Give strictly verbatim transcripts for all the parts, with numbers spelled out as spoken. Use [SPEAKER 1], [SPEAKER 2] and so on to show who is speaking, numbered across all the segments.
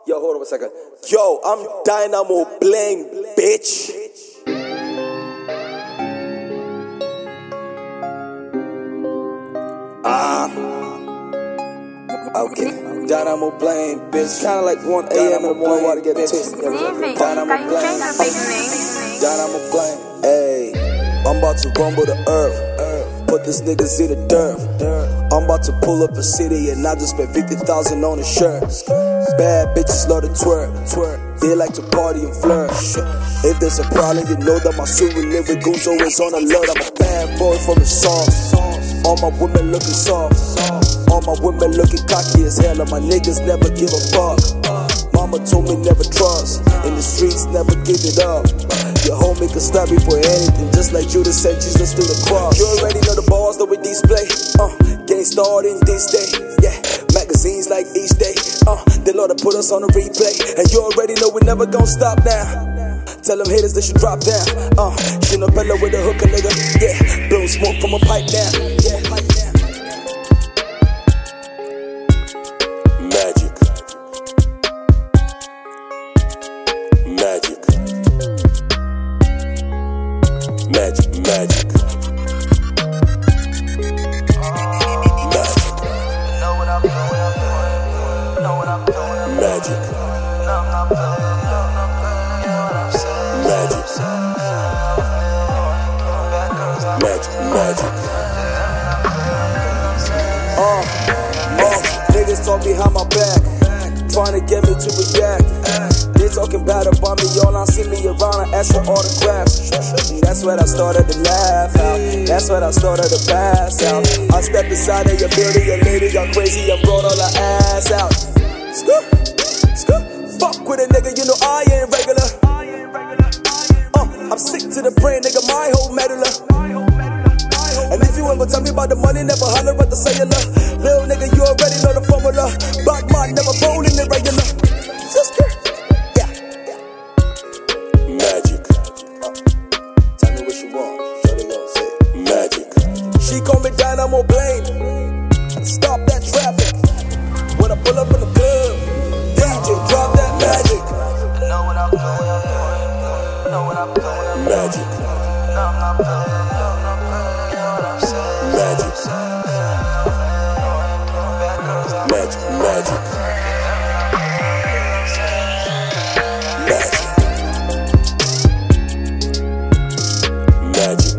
[SPEAKER 1] Yo, hold on a second. Yo, I'm Dynamo Bling, bitch. Ah. Okay. Dynamo Bling, bitch. Kinda like one A M in the morning while to get pissed. Dynamo Bling. Dynamo Bling. Hey, I'm about to rumble the earth. Put these niggas in the dirt. I'm about to pull up a city and I just spent fifty thousand on a shirt. Bad bitches love to twerk, twerk. They like to party and flirt. If there's a problem, you know that my super lyrics always on alert. I'm a bad boy from the sauce. All my women looking soft. All my women looking cocky as hell, and my niggas never give a fuck. Mama told me never trust. In the streets, never give it up. Your homie can stop me for anything, just like Judas said Jesus through the cross. You already know the bars that we display. Uh, game started in this day. Yeah, magazines like each day. Uh, the Lord to put us on a replay, and you already know we never gon' stop now. Tell them haters they should drop down. Uh, Shinabella with a hooker, nigga. Yeah, blow smoke from a pipe down. Yeah, pipe down. Magic. Magic. Magic, magic. Magic. Know what I'm doing, know what I'm doing. Magic. Magic. Magic, magic. Uh, uh, niggas talk behind my back, trying to get me to react. They talking bad about me, y'all not see me around and ask for autographs. That's when I started to laugh out. That's when I started to pass out. I stepped inside of your building, your lady got crazy and brought all her ass out. Scoop, scoop, fuck with a nigga, you know I ain't regular. Uh, I'm sick to the brain, nigga, my whole medulla. And if you ain't gon' tell me about the money, never holler at the cellular. Little nigga, you already know the formula. Back man, never bowling irregular. Just kidding. Yeah. Magic. Uh, tell me what you want. Show they gon' say magic. She call me Dynamo Bling. Stop that traffic. When I pull up in the club, D J drop that magic. I know what I'm doing. Know what I'm doing. Magic. No, I'm not playing. Magic. Magic, magic. Magic.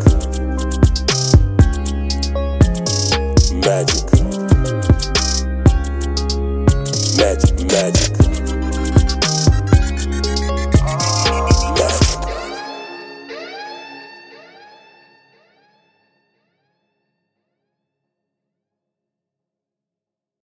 [SPEAKER 1] Magic. Magic. Magic, magic.